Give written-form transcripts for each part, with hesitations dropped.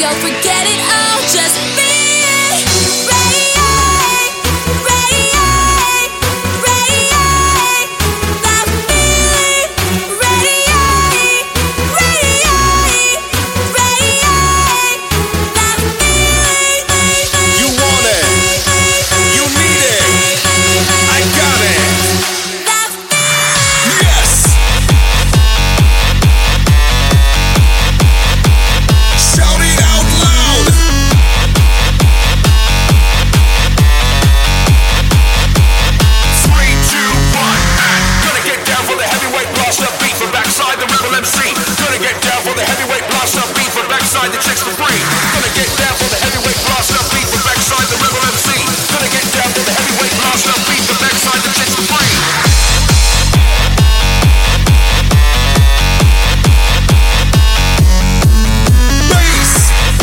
go, forget it all, just be it. Radiate, radiate, radiate, that feeling. Radiate, radiate, radiate, that feeling. You want it, you need it, I got it. That feeling. Yes. Shout it out loud. 3, 2, 1, and gonna get down for the heavyweight blaster beat for backside the rebel MC. Gonna get down for the heavyweight blaster beat for backside the chicks for free. Gonna get down for the heavyweight blaster beat for backside the rebel MC. Gonna get down for the heavyweight blaster beat for backside the chicks for free. Bass.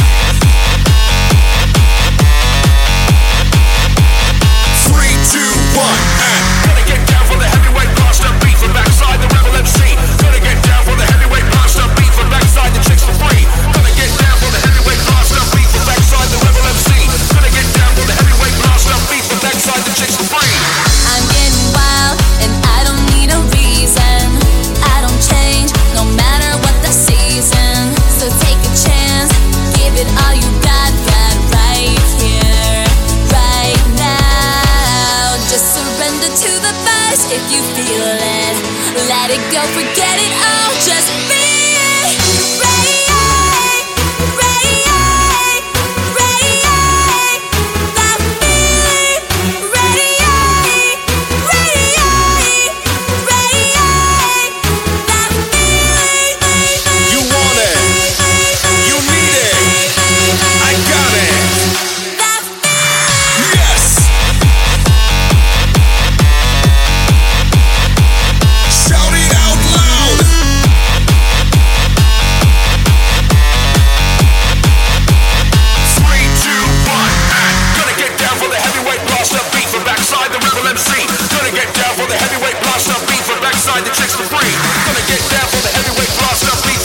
3, 2, 1, and gonna get down for the heavyweight blaster beat for backside the rebel MC. Gonna get down for the heavyweight blaster beat for backside the chicks for free. Gonna get down for the heavyweight blaster beat for backside the rebel MC. Gonna get down for the heavyweight blaster beat for backside the chicks for free. I'm getting wild and I don't need a reason. I don't change no matter what the season. So take a chance, give it all you got right here, right now. Just surrender to the vibes if you feel it. Let it go, forget it all, just be it. Radiate, radiate, radiate, that feeling. Radiate, radiate, radiate, that feeling. You want it, you need it, I got it. That feeling. Yes. Shout it out loud. 3, 2, 1, and gonna get down for the heavyweight blaster beat for backside the rebel MC. Gonna get down for the heavyweight blaster beat for backside the chicks for free. Gonna get down for the heavyweight blaster beat